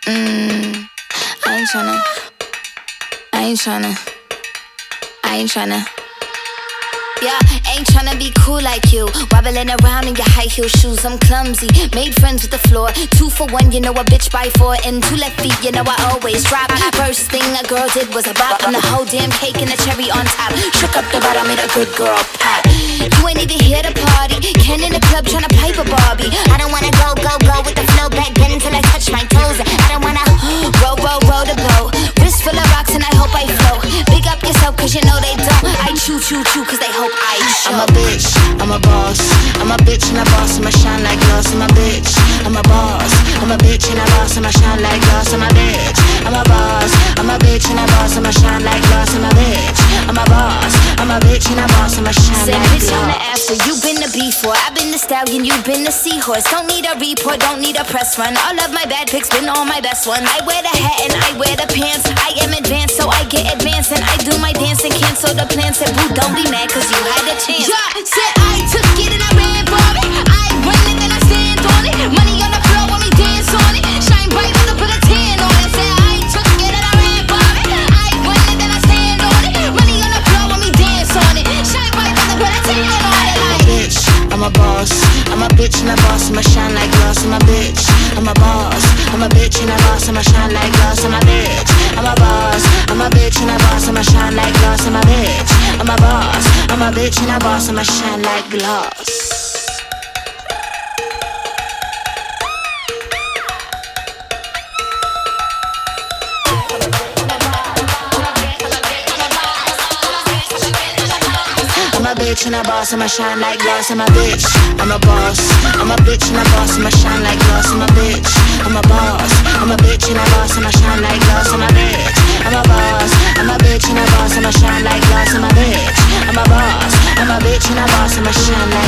I ain't tryna. Yeah, ain't tryna be cool like you. Wobbling around in your high heel shoes, I'm clumsy. Made friends with the floor. 2 for 1, you know a bitch by 4. And 2 left feet, you know I always drop. First thing a girl did was a bop. And the whole damn cake and the cherry on top. Shook up the bottom, made a good girl pop. You ain't even here to party. Ken in the club tryna pipe a Barbie. I don't wanna go with the flow back then until I touch my toes. I don't wanna row the boat. Wrist full of rocks and I hope I float. Big up yourself cause you know they don't. I chew cause they hope I show. I'm a bitch, I'm a boss. I'm a bitch and a boss, I'ma shine like glass. I'm a bitch, I'm a boss. I'm a bitch and a boss, I'ma shine like glass. I'm a bitch, I'm a boss. I'm a bitch and a boss, I'ma shine like glass. I'm a bitch, I'm a boss. I'm a bitch and a boss, I'ma shine like glass. Bitch on the after, you been the before. I've been the stallion, you been the seahorse. Don't need a report, don't need a press run. All of my bad pics been all my best ones. I wear the hat and I wear the pants. I am advanced, so I get advanced. And I do my dance and cancel the plans. Said boo, don't be mad cause you had a chance. Yeah, said I took it and I ran for it. I win it then I stand on it. Money on the floor when we dance on it. Shine bright when I put a tan on it. Said I took it and I ran for it. I win it then I stand on it. Money on the floor when we dance on it. Shine bright when I put a tan on it. I'm a bitch, I'm a boss. I'm a bitch and a boss, I'ma shine like glass. I'm a bitch, I'm a boss. I'm a bitch and a boss, I'ma shine like glass. I'm a bitch, I'm a boss. I'm a bitch and a boss, I'ma shine like glass. I'm a bitch, I'm a boss. I'm a bitch and a boss, I'ma shine like glass. I'm a bitch and a boss, I'ma shine like glass. I'm a bitch, I'm a boss. I'm a bitch and a boss, I'ma shine like glass. I'm a bitch, I'm a boss. I'm a bitch and a boss, I'ma shine like glass. I'm a bitch, I'm a boss. I'm a bitch and a boss, I'ma shine like glass. I'm a bitch, I'm a boss. I'm a bitch and a boss, I'ma shine like